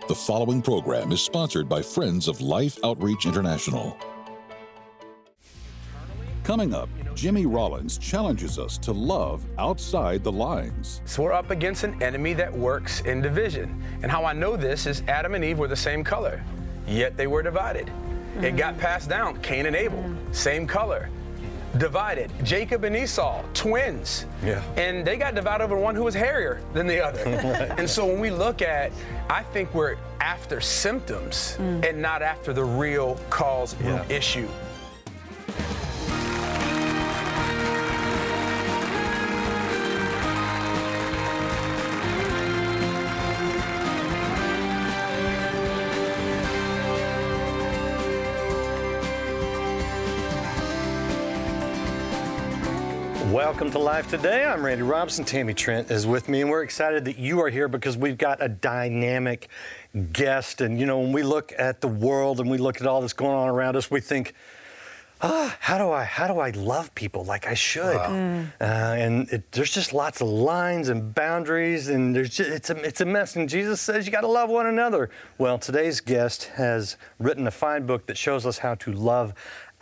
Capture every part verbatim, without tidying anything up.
The following program is sponsored by Friends of Life Outreach International. Coming up, Jimmy Rollins challenges us to love outside the lines. So we're up against an enemy that works in division. And how I know this is Adam and Eve were the same color, yet they were divided. Mm-hmm. It got passed down. Cain and Abel, mm-hmm. same color, divided. Jacob and Esau, twins. Yeah. And they got divided over one who was hairier than the other. And so when we look at, I think we're after symptoms mm. and not after the real cause yeah. root issue. Welcome to Life Today. I'm Randy Robinson. Tammy Trent is with me, and we're excited that you are here because we've got a dynamic guest. And, you know, when we look at the world and we look at all that's going on around us, we think, ah, how do I how do I love people like I should? Wow. Mm. Uh, and it, there's just lots of lines and boundaries, and there's just, it's a it's a mess. And Jesus says you got to love one another. Well, today's guest has written a fine book that shows us how to love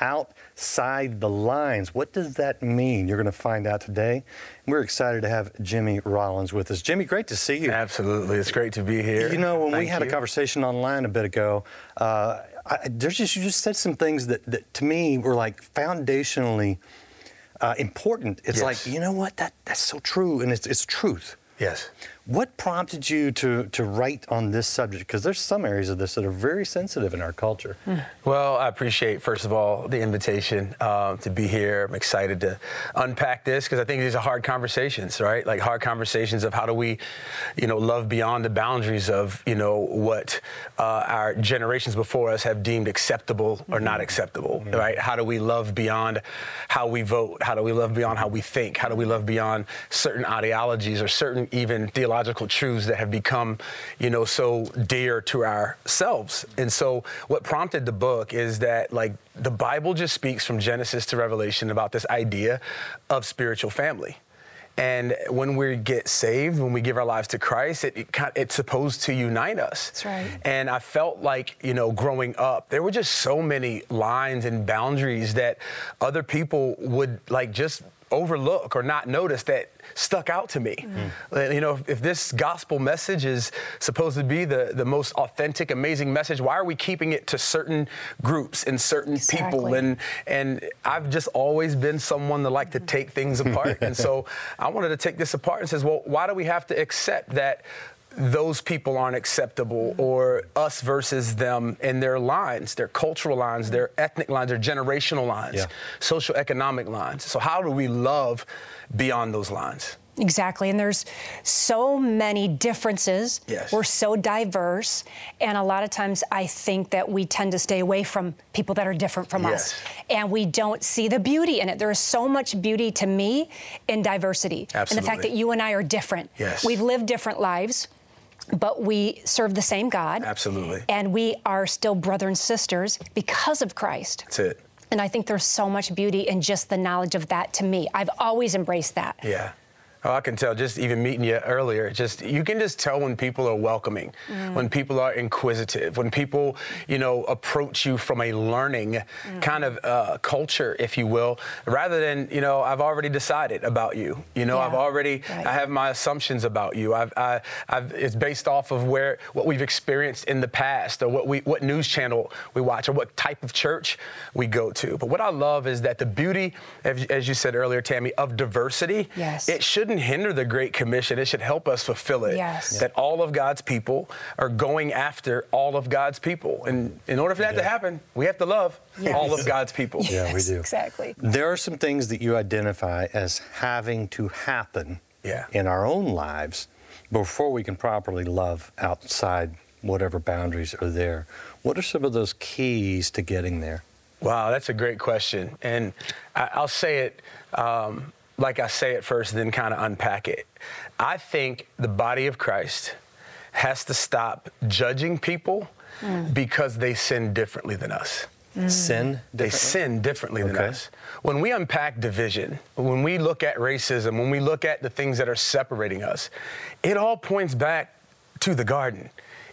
outside the lines. What does that mean? You're going to find out today. We're excited to have Jimmy Rollins with us. Jimmy, great to see you. Absolutely. It's great to be here. You know, when Thank we had you. a conversation online a bit ago, uh, I, there's just you just said some things that, that to me were like foundationally uh, important. It's yes. like, you know what? That that's so true, and it's it's truth. Yes. What prompted you to, to write on this subject? Because there's some areas of this that are very sensitive in our culture. Well, I appreciate, first of all, the invitation uh, to be here. I'm excited to unpack this because I think these are hard conversations, right? Like hard conversations of how do we, you know, love beyond the boundaries of, you know, what uh, our generations before us have deemed acceptable or mm-hmm. not acceptable, mm-hmm. right? How do we love beyond how we vote? How do we love beyond how we think? How do we love beyond certain ideologies or certain even theological truths that have become, you know, so dear to ourselves? And so what prompted the book is that, like, the Bible just speaks from Genesis to Revelation about this idea of spiritual family. And when we get saved, when we give our lives to Christ, it, it it's supposed to unite us. That's right. And I felt like, you know, growing up, there were just so many lines and boundaries that other people would, like, just overlook or not notice that stuck out to me. Mm-hmm. You know, if, if this gospel message is supposed to be the, the most authentic, amazing message, why are we keeping it to certain groups and certain exactly. people? And and I've just always been someone that like to take things apart. And so I wanted to take this apart and says, well, why do we have to accept that those people aren't acceptable, or us versus them in their lines, their cultural lines, their ethnic lines, their generational lines, yeah. social economic lines? So how do we love beyond those lines? Exactly. And there's so many differences. Yes. We're so diverse. And a lot of times I think that we tend to stay away from people that are different from yes. us. And we don't see the beauty in it. There is so much beauty to me in diversity. Absolutely. And the fact that you and I are different. Yes. We've lived different lives, but we serve the same God. Absolutely. And we are still brother and sisters because of Christ. That's it. And I think there's so much beauty in just the knowledge of that to me. I've always embraced that. Yeah. Oh, I can tell just even meeting you earlier, just you can just tell when people are welcoming, mm. when people are inquisitive, when people, you know, approach you from a learning mm. kind of uh, culture, if you will, rather than, you know, I've already decided about you. You know, yeah. I've already, right. I have my assumptions about you. I've, I, I've, it's based off of where, what we've experienced in the past, or what we, what news channel we watch, or what type of church we go to. But what I love is that the beauty, as, as you said earlier, Tammy, of diversity, yes. it should shouldn't hinder the Great Commission. It should help us fulfill it. Yes. That all of God's people are going after all of God's people. And in order for that yeah. to happen, we have to love yes. all of God's people. Yes, yeah, we do. Exactly. There are some things that you identify as having to happen yeah. in our own lives before we can properly love outside whatever boundaries are there. What are some of those keys to getting there? Wow, that's a great question. And I, I'll say it um, like I say it first, then kind of unpack it. I think the body of Christ has to stop judging people mm. because they sin differently than us. Mm. Sin? They sin differently okay. than us. When we unpack division, when we look at racism, when we look at the things that are separating us, it all points back to the garden.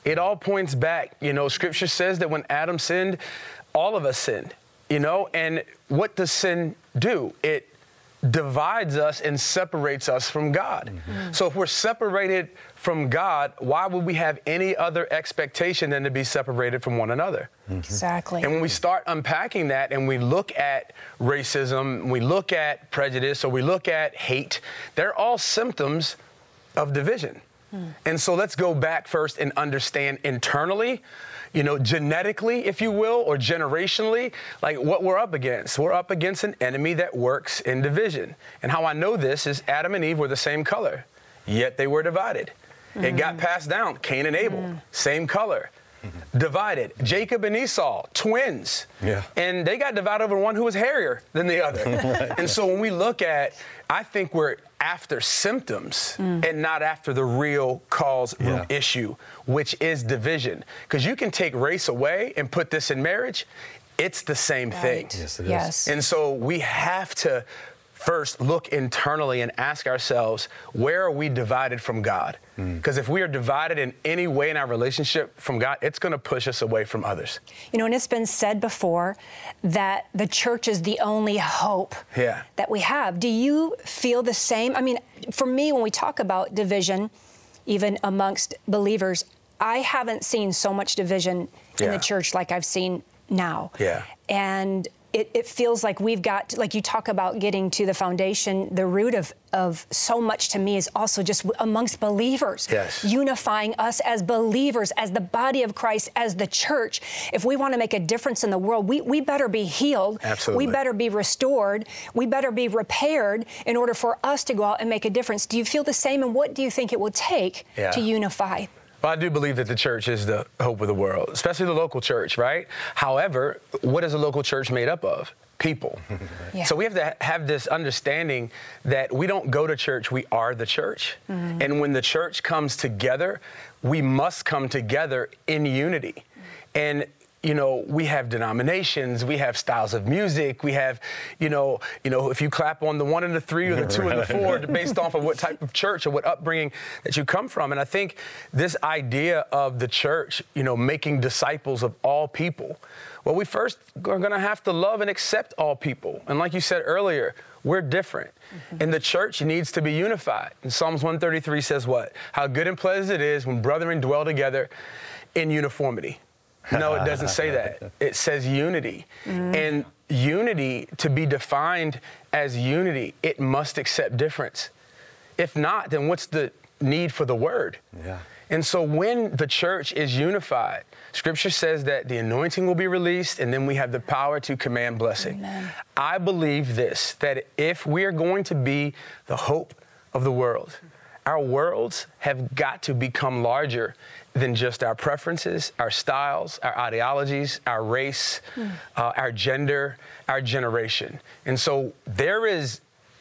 It all points back. You know, Scripture says that when Adam sinned, all of us sinned, you know, and what does sin do? It divides us and separates us from God. Mm-hmm. So if we're separated from God, why would we have any other expectation than to be separated from one another? Mm-hmm. Exactly. And when we start unpacking that and we look at racism, we look at prejudice, or we look at hate, they're all symptoms of division. Mm. And so let's go back first and understand internally, you know, genetically, if you will, or generationally, like what we're up against. We're up against an enemy that works in division. And how I know this is Adam and Eve were the same color, yet they were divided. Mm. It got passed down. Cain and Abel, mm. same color, mm-hmm. divided. Jacob and Esau, twins. Yeah. And they got divided over one who was hairier than the other. Right. And so when we look at, I think we're after symptoms mm. and not after the real cause yeah. root issue, which is division. Because you can take race away and put this in marriage, it's the same right. thing. Yes, it yes. is. And so we have to first look internally and ask ourselves, where are we divided from God? Because mm. if we are divided in any way in our relationship from God, it's going to push us away from others. You know, and it's been said before that the church is the only hope yeah. that we have. Do you feel the same? I mean, for me, when we talk about division, even amongst believers, I haven't seen so much division in yeah. the church like I've seen now. Yeah. And It, it feels like we've got, to, like you talk about getting to the foundation, the root of, of so much to me is also just amongst believers. Yes. Unifying us as believers, as the body of Christ, as the church. If we want to make a difference in the world, we, we better be healed. Absolutely. We better be restored. We better be repaired in order for us to go out and make a difference. Do you feel the same? And what do you think it will take yeah. to unify? Well, I do believe that the church is the hope of the world, especially the local church, right? However, what is a local church made up of? People. Yeah. So we have to have this understanding that we don't go to church, we are the church. Mm-hmm. And when the church comes together, we must come together in unity. Mm-hmm. And you know, we have denominations, we have styles of music, we have, you know, you know, if you clap on the one and the three or the two and the four, based off of what type of church or what upbringing that you come from. And I think this idea of the church, you know, making disciples of all people, well, we first are going to have to love and accept all people. And like you said earlier, we're different. Mm-hmm. And the church needs to be unified. And Psalms one thirty-three says what? How good and pleasant it is when brethren dwell together in uniformity. No, it doesn't say that. It says unity. Mm. And unity, to be defined as unity, it must accept difference. If not, then what's the need for the word? Yeah. And so when the church is unified, Scripture says that the anointing will be released, and then we have the power to command blessing. Amen. I believe this, that if we are going to be the hope of the world, our worlds have got to become larger than just our preferences, our styles, our ideologies, our race, mm. uh, our gender, our generation. And so there is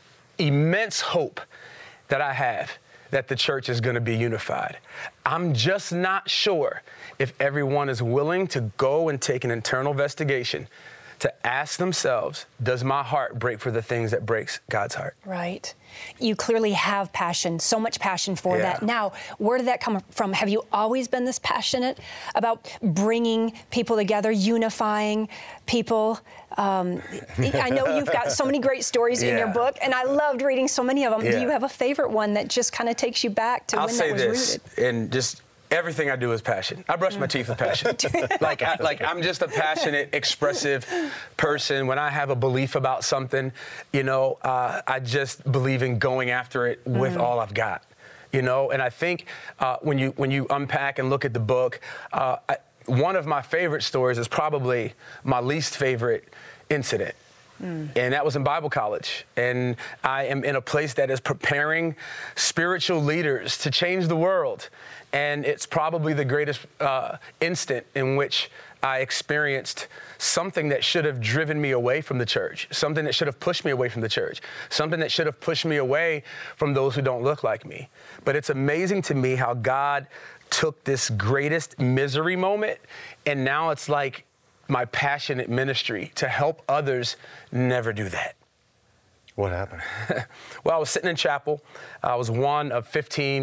immense hope that I have that the church is going to be unified. I'm just not sure if everyone is willing to go and take an internal investigation to ask themselves, does my heart break for the things that breaks God's heart? Right. You clearly have passion, so much passion for yeah. that. Now, where did that come from? Have you always been this passionate about bringing people together, unifying people? Um, I know you've got so many great stories yeah. in your book, and I loved reading so many of them. Yeah. Do you have a favorite one that just kind of takes you back to I'll when say that was this, rooted? and just everything I do is passion. I brush my teeth with passion. like, I, like I'm just a passionate, expressive person. When I have a belief about something, you know, uh, I just believe in going after it with mm. all I've got. You know, and I think uh, when you when you unpack and look at the book, uh, I, one of my favorite stories is probably my least favorite incident. Mm. And that was in Bible college. And I am in a place that is preparing spiritual leaders to change the world. And it's probably the greatest uh, instant in which I experienced something that should have driven me away from the church, something that should have pushed me away from the church, something that should have pushed me away from those who don't look like me. But it's amazing to me how God took this greatest misery moment, and now it's like my passionate ministry to help others never do that. What happened? Well, I was sitting in chapel. I was one of fifteen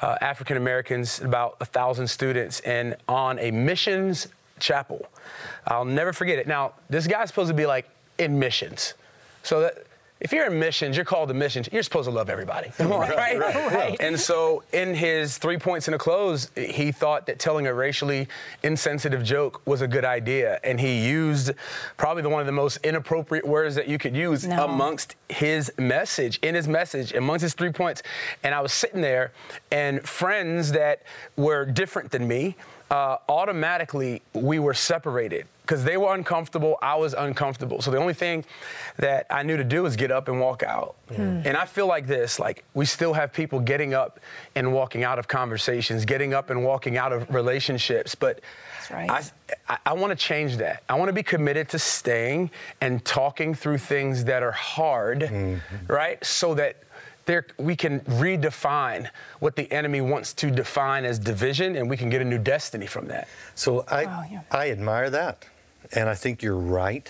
uh, African Americans, about a thousand students, and on a missions chapel. I'll never forget it. Now, this guy's supposed to be like in missions. So that if you're in missions, you're called to missions, you're supposed to love everybody, right? Right, right, right. And so in his three points in the close, he thought that telling a racially insensitive joke was a good idea. And he used probably the, one of the most inappropriate words that you could use no. amongst his message, in his message, amongst his three points. And I was sitting there, and friends that were different than me, uh, automatically we were separated. Because they were uncomfortable, I was uncomfortable. So the only thing that I knew to do was get up and walk out. Mm. And I feel like this, like we still have people getting up and walking out of conversations, getting up and walking out of relationships. But That's right. I, I, I want to change that. I want to be committed to staying and talking through things that are hard, mm-hmm. right? So that there, we can redefine what the enemy wants to define as division, and we can get a new destiny from that. So I, oh, yeah. I admire that, and I think you're right.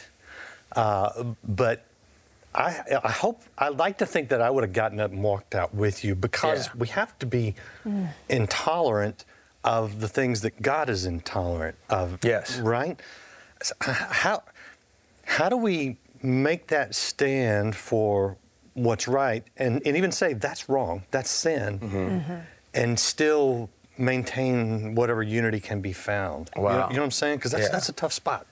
Uh, but I, I hope, I'd like to think that I would have gotten up and walked out with you, because Yeah. we have to be mm. intolerant of the things that God is intolerant of. Yes. Right? So how, how do we make that stand for what's right, and, and even say that's wrong, that's sin, mm-hmm. Mm-hmm. and still maintain whatever unity can be found? Wow. You know, you know what I'm saying? Because that's, yeah. that's a tough spot.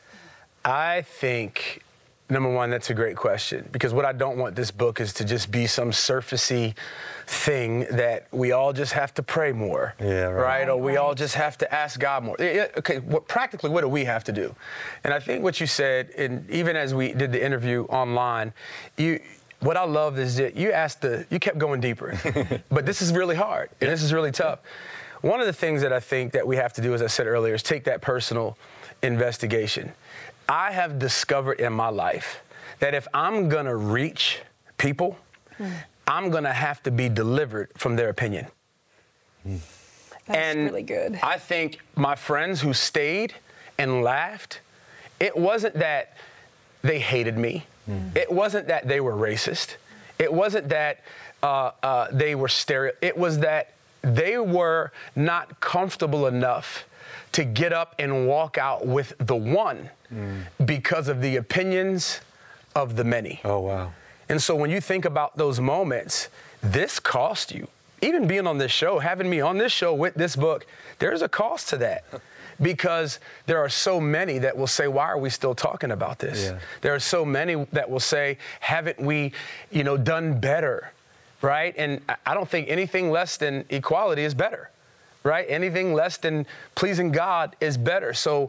I think, number one, that's a great question, because what I don't want this book is to just be some surfacey thing that we all just have to pray more, yeah, right. right? Or we right. all just have to ask God more. Yeah, okay, what, practically, what do we have to do? And I think what you said, and even as we did the interview online, you. What I love is that you asked the, you kept going deeper, but this is really hard, and this is really tough. One of the things that I think that we have to do, as I said earlier, is take that personal investigation. I have discovered in my life that if I'm gonna reach people, mm. I'm gonna have to be delivered from their opinion. Mm. That's and really good. I think my friends who stayed and laughed, it wasn't that they hated me. Mm. It wasn't that they were racist. It wasn't that uh, uh, they were stereo. It was that they were not comfortable enough to get up and walk out with the one mm. because of the opinions of the many. Oh, wow. And so when you think about those moments, this cost you. Even being on this show, having me on this show with this book, there's a cost to that. Because there are so many that will say, why are we still talking about this? Yeah. There are so many that will say, haven't we, you know, done better, right? And I don't think anything less than equality is better, right? Anything less than pleasing God is better. So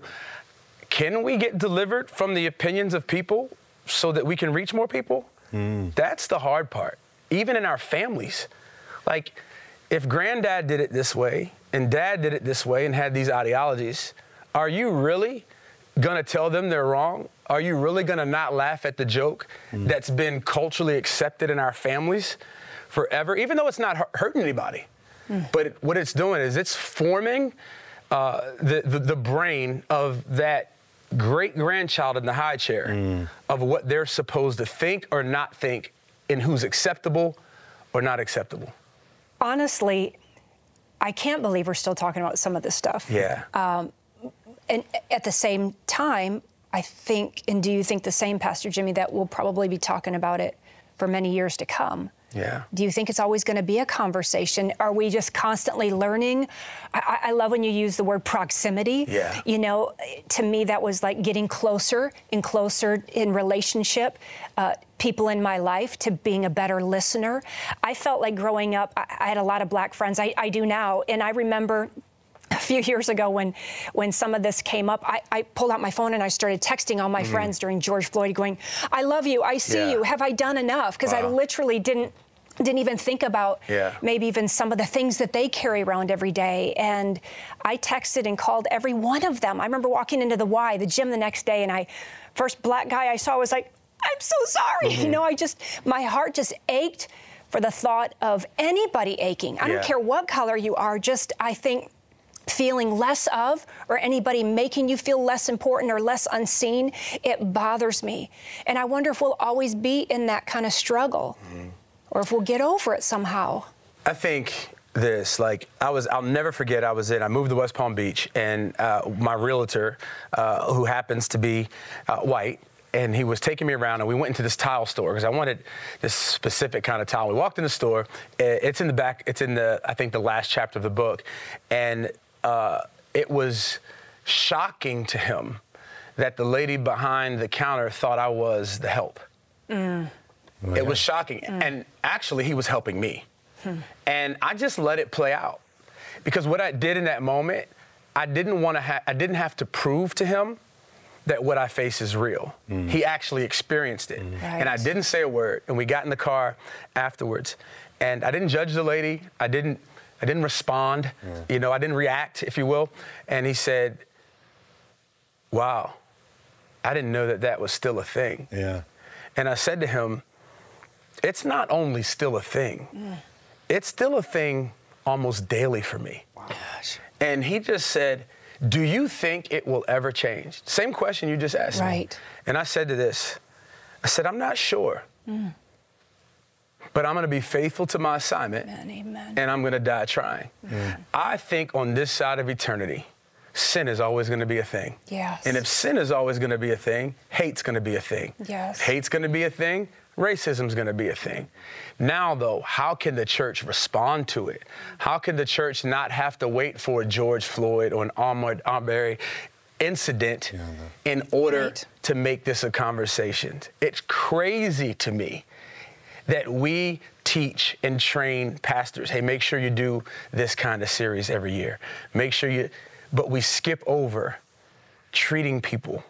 can we get delivered from the opinions of people so that we can reach more people? Mm. That's the hard part. Even in our families. Like, if granddad did it this way, and dad did it this way and had these ideologies, are you really gonna tell them they're wrong? Are you really gonna not laugh at the joke mm. that's been culturally accepted in our families forever, even though it's not hurting anybody? Mm. But it, what it's doing is it's forming uh, the, the, the brain of that great-grandchild in the high chair mm. of what they're supposed to think or not think and who's acceptable or not acceptable. Honestly, I can't believe we're still talking about some of this stuff. Yeah. Um, and at the same time, I think, and do you think the same, Pastor Jimmy, that we'll probably be talking about it for many years to come? Yeah. Do you think it's always going to be a conversation? Are we just constantly learning? I, I love when you use the word proximity. Yeah. You know, to me, that was like getting closer and closer in relationship, uh, people in my life, to being a better listener. I felt like growing up, I, I had a lot of black friends. I, I do now. And I remember a few years ago when when some of this came up, I, I pulled out my phone and I started texting all my mm-hmm. friends during George Floyd going, I love you, I see yeah. you, have I done enough? Because wow. I literally didn't didn't even think about yeah. maybe even some of the things that they carry around every day. And I texted and called every one of them. I remember walking into the Y, the gym the next day, and I, first black guy I saw was like, I'm so sorry. Mm-hmm. You know, I just, my heart just ached for the thought of anybody aching. I yeah. don't care what color you are, just, I think, feeling less of, or anybody making you feel less important or less unseen, it bothers me. And I wonder if we'll always be in that kind of struggle, mm-hmm. or if we'll get over it somehow. I think this. Like I was, I'll never forget. I was in. I moved to West Palm Beach, and uh, my realtor, uh, who happens to be uh, white, and he was taking me around, and we went into this tile store because I wanted this specific kind of tile. We walked in the store. It's in the back. It's in the, I think, the last chapter of the book, and uh, it was shocking to him that the lady behind the counter thought I was the help. Mm. Oh, it was shocking, mm. and actually, he was helping me, hmm. and I just let it play out because what I did in that moment, I didn't want to. Ha- I didn't have to prove to him that what I face is real. Mm. He actually experienced it. Mm. Right. And I didn't say a word. And we got in the car afterwards. And I didn't judge the lady. I didn't I didn't respond. Mm. You know, I didn't react, if you will. And he said, wow, I didn't know that that was still a thing. Yeah. And I said to him, it's not only still a thing, mm. it's still a thing almost daily for me. Wow. Gosh. And he just said, do you think it will ever change? Same question you just asked right. me. And I said to this, I said, I'm not sure, mm. but I'm going to be faithful to my assignment, amen, amen. And I'm going to die trying. Mm. I think on this side of eternity, sin is always going to be a thing. Yes. And if sin is always going to be a thing, hate's going to be a thing. Yes. If hate's going to be a thing, racism's going to be a thing. Now, though, how can the church respond to it? How can the church not have to wait for a George Floyd or an Ahmaud Arbery incident yeah, in order right. to make this a conversation? It's crazy to me that we teach and train pastors, hey, make sure you do this kind of series every year. Make sure you, but we skip over treating people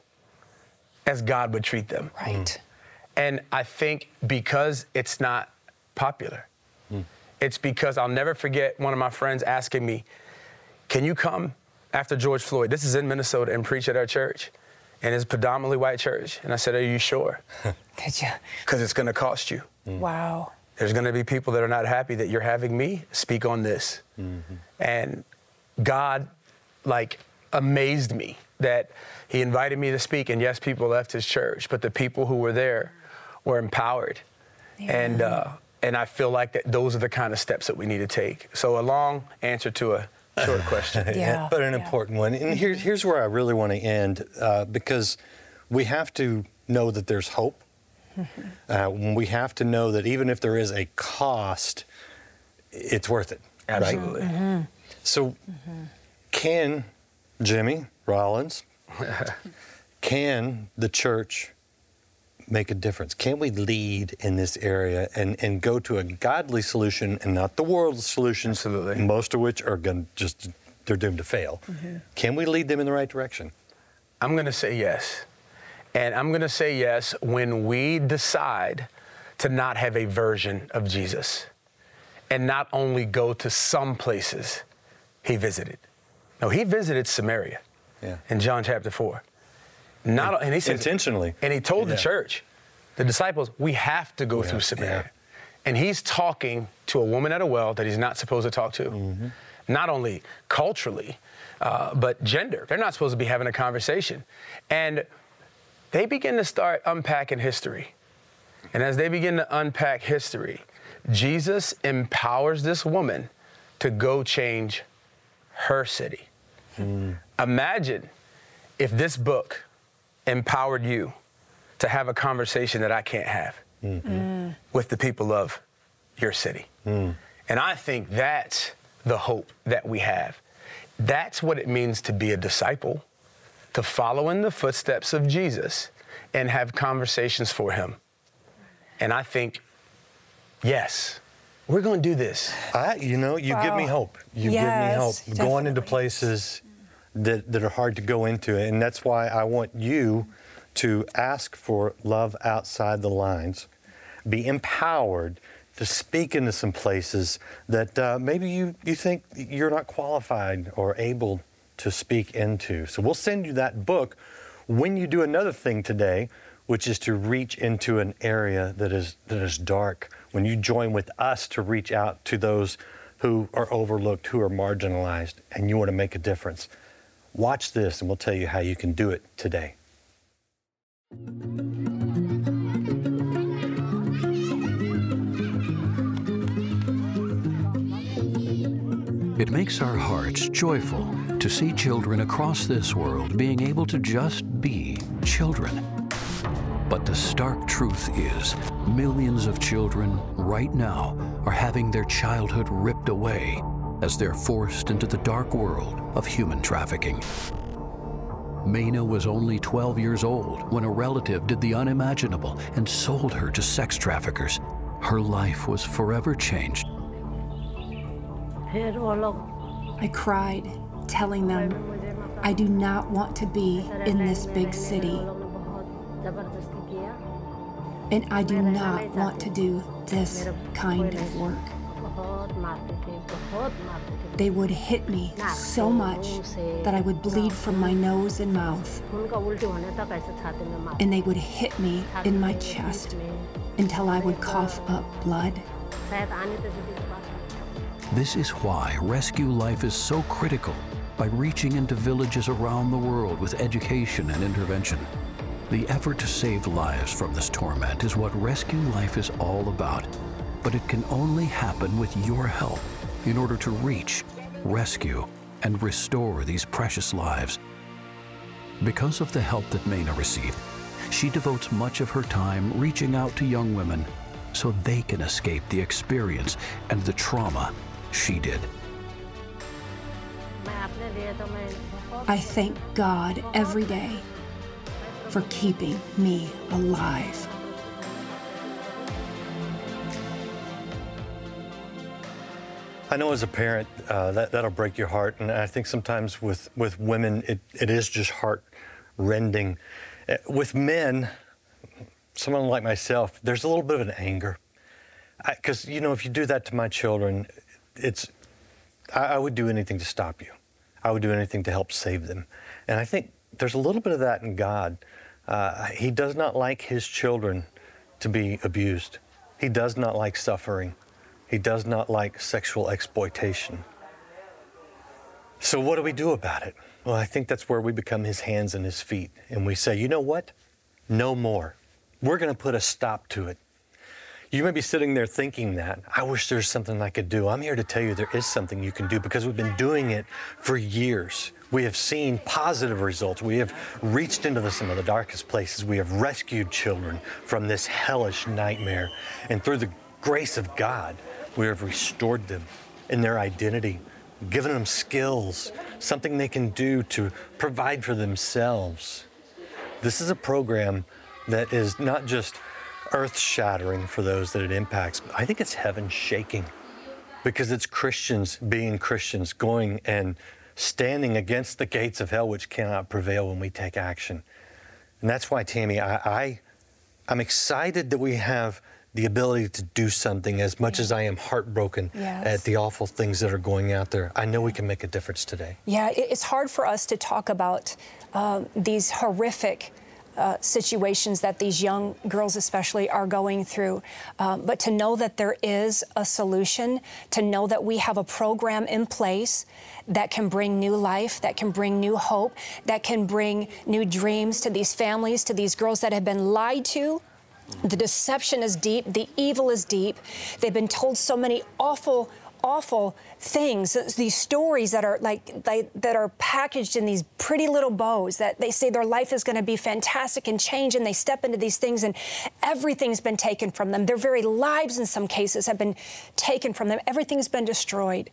as God would treat them. Right. Mm. And I think because it's not popular, mm. it's because I'll never forget one of my friends asking me, can you come after George Floyd? This is in Minnesota and preach at our church. And it's a predominantly white church. And I said, are you sure? Could you? Because it's going to cost you. Mm. Wow. There's going to be people that are not happy that you're having me speak on this. Mm-hmm. And God, like, amazed me that he invited me to speak. And yes, people left his church, but the people who were there were empowered. Yeah. And uh, and I feel like that those are the kind of steps that we need to take. So a long answer to a short question. yeah. But an yeah. important one. And here, here's where I really want to end, uh, because we have to know that there's hope. uh, we have to know that even if there is a cost, it's worth it. Absolutely. Right? Mm-hmm. So mm-hmm. can Jimmy Rollins, can the church make a difference? Can we lead in this area and, and go to a godly solution and not the world's solutions, Absolutely. most of which are going to just, they're doomed to fail. Mm-hmm. Can we lead them in the right direction? I'm going to say yes. And I'm going to say yes when we decide to not have a version of Jesus and not only go to some places he visited. No, he visited Samaria yeah. in John chapter four. Not, and he said, intentionally. And he told yeah. the church, the disciples, we have to go yeah. through Samaria. Yeah. And he's talking to a woman at a well that he's not supposed to talk to. Mm-hmm. Not only culturally, uh, but gender. They're not supposed to be having a conversation. And they begin to start unpacking history. And as they begin to unpack history, Jesus empowers this woman to go change her city. Mm. Imagine if this book empowered you to have a conversation that I can't have mm-hmm. mm. with the people of your city. Mm. And I think that's the hope that we have. That's what it means to be a disciple, to follow in the footsteps of Jesus and have conversations for him. And I think, yes, we're going to do this. I, you know, you wow. give me hope. You yes, give me hope. definitely. Going into places that, that are hard to go into. And that's why I want you to ask for love outside the lines. Be empowered to speak into some places that uh, maybe you, you think you're not qualified or able to speak into. So we'll send you that book when you do another thing today, which is to reach into an area that is that is dark. When you join with us to reach out to those who are overlooked, who are marginalized, and you want to make a difference. Watch this, and we'll tell you how you can do it today. It makes our hearts joyful to see children across this world being able to just be children. But the stark truth is, millions of children right now are having their childhood ripped away as they're forced into the dark world of human trafficking. Mayna was only twelve years old when a relative did the unimaginable and sold her to sex traffickers. Her life was forever changed. I cried, telling them, I do not want to be in this big city. And I do not want to do this kind of work. They would hit me so much that I would bleed from my nose and mouth. And they would hit me in my chest until I would cough up blood. This is why Rescue Life is so critical by reaching into villages around the world with education and intervention. The effort to save lives from this torment is what Rescue Life is all about, but it can only happen with your help in order to reach, rescue, and restore these precious lives. Because of the help that Mayna received, she devotes much of her time reaching out to young women so they can escape the experience and the trauma she did. I thank God every day for keeping me alive. I know as a parent, uh, that, that'll break your heart. And I think sometimes with, with women, it, it is just heart-rending. Uh, with men, someone like myself, there's a little bit of an anger. Because, you know, if you do that to my children, it's, I, I would do anything to stop you. I would do anything to help save them. And I think there's a little bit of that in God. Uh, he does not like his children to be abused. He does not like suffering. He does not like sexual exploitation. So what do we do about it? Well, I think that's where we become his hands and his feet. And we say, you know what? No more. We're going to put a stop to it. You may be sitting there thinking that. I wish there's something I could do. I'm here to tell you there is something you can do because we've been doing it for years. We have seen positive results. We have reached into the, some of the darkest places. We have rescued children from this hellish nightmare. And through the grace of God, we have restored them in their identity, given them skills, something they can do to provide for themselves. This is a program that is not just earth-shattering for those that it impacts, but I think it's heaven-shaking because it's Christians being Christians, going and standing against the gates of hell, which cannot prevail when we take action. And that's why, Tammy, I, I, I'm excited that we have the ability to do something as much as I am heartbroken yes. at the awful things that are going out there. I know we can make a difference today. Yeah, it's hard for us to talk about uh, these horrific Uh, situations that these young girls especially are going through. Um, but to know that there is a solution, to know that we have a program in place that can bring new life, that can bring new hope, that can bring new dreams to these families, to these girls that have been lied to. The deception is deep, the evil is deep. They've been told so many awful awful things, these stories that are like they, that are packaged in these pretty little bows that they say their life is going to be fantastic and change, and they step into these things and everything's been taken from them. Their very lives in some cases have been taken from them. Everything's been destroyed.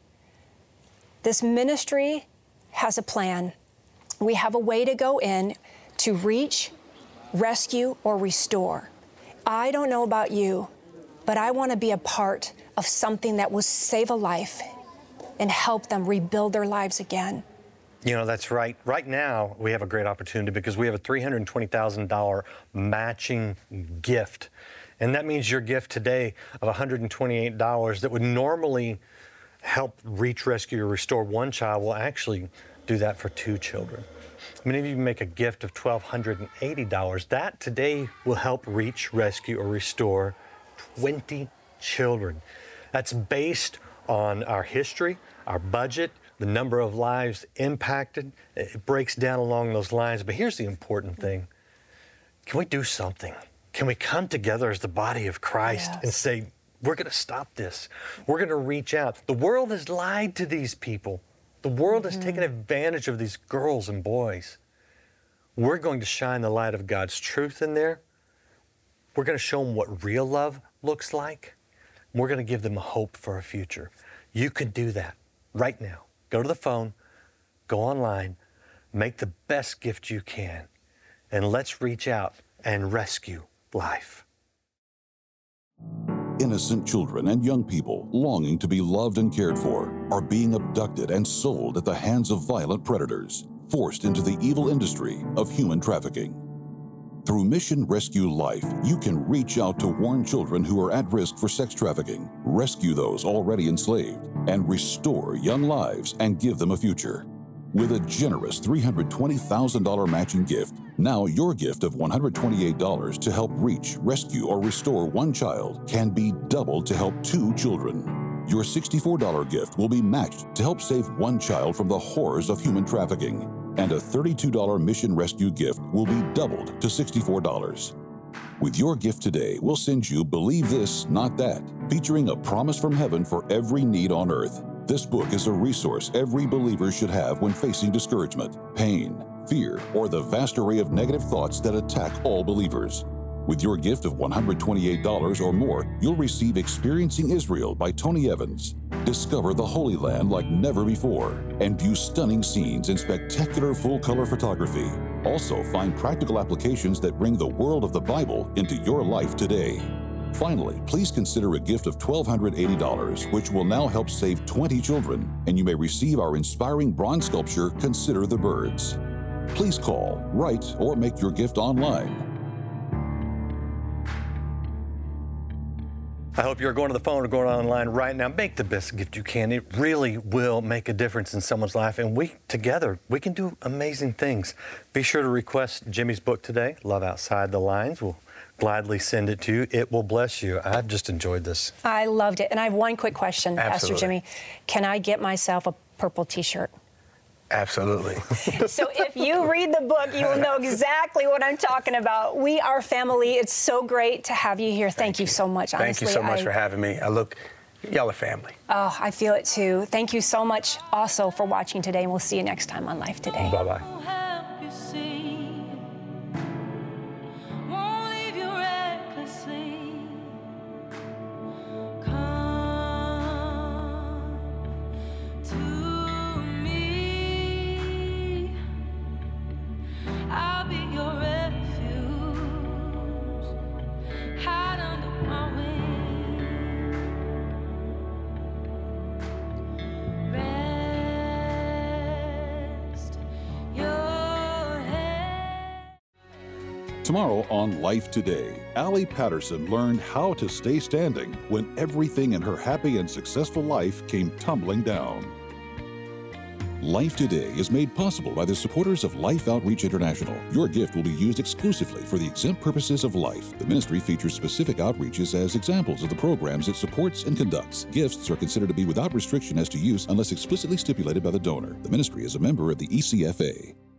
This ministry has a plan. We have a way to go in to reach, rescue, or restore. I don't know about you, but I want to be a part of something that will save a life and help them rebuild their lives again. You know, that's right. Right now, we have a great opportunity because we have a three hundred twenty thousand dollars matching gift. And that means your gift today of one hundred twenty-eight dollars that would normally help reach, rescue, or restore one child will actually do that for two children. Many of you make a gift of one thousand two hundred eighty dollars. That today will help reach, rescue, or restore twenty children. That's based on our history, our budget, the number of lives impacted. It breaks down along those lines. But here's the important thing. Can we do something? Can we come together as the body of Christ yes. and say, We're going to stop this. We're going to reach out. The world has lied to these people. The world mm-hmm. has taken advantage of these girls and boys. We're going to shine the light of God's truth in there. We're going to show them what real love looks like. We're going to give them a hope for a future. You can do that right now. Go to the phone, go online, make the best gift you can, and let's reach out and rescue life. Innocent children and young people longing to be loved and cared for are being abducted and sold at the hands of violent predators, forced into the evil industry of human trafficking. Through Mission Rescue Life, you can reach out to warn children who are at risk for sex trafficking, rescue those already enslaved, and restore young lives and give them a future. With a generous three hundred twenty thousand dollars matching gift, now your gift of one hundred twenty-eight dollars to help reach, rescue, or restore one child can be doubled to help two children. Your sixty-four dollars gift will be matched to help save one child from the horrors of human trafficking. And a thirty-two dollars Mission Rescue gift will be doubled to sixty-four dollars. With your gift today, we'll send you Believe This, Not That, featuring a promise from heaven for every need on earth. This book is a resource every believer should have when facing discouragement, pain, fear, or the vast array of negative thoughts that attack all believers. With your gift of one hundred twenty-eight dollars or more, you'll receive Experiencing Israel by Tony Evans. Discover the Holy Land like never before and view stunning scenes in spectacular full-color photography. Also, find practical applications that bring the world of the Bible into your life today. Finally, please consider a gift of one thousand two hundred eighty dollars, which will now help save twenty children, and you may receive our inspiring bronze sculpture, Consider the Birds. Please call, write, or make your gift online. I hope you're going to the phone or going online right now. Make the best gift you can. It really will make a difference in someone's life. And we, together, we can do amazing things. Be sure to request Jimmy's book today, Love Outside the Lines. We'll gladly send it to you. It will bless you. I've just enjoyed this. I loved it. And I have one quick question, Absolutely. Pastor Jimmy. Can I get myself a purple T-shirt? Absolutely. So if you read the book, you will know exactly what I'm talking about. We are family. It's so great to have you here. Thank, Thank you. you so much, honestly. Thank you so much I, for having me. I look, y'all are family. Oh, I feel it too. Thank you so much also for watching today, and we'll see you next time on Life Today. Bye-bye. Tomorrow on Life Today, Allie Patterson learned how to stay standing when everything in her happy and successful life came tumbling down. Life Today is made possible by the supporters of Life Outreach International. Your gift will be used exclusively for the exempt purposes of life. The ministry features specific outreaches as examples of the programs it supports and conducts. Gifts are considered to be without restriction as to use unless explicitly stipulated by the donor. The ministry is a member of the E C F A.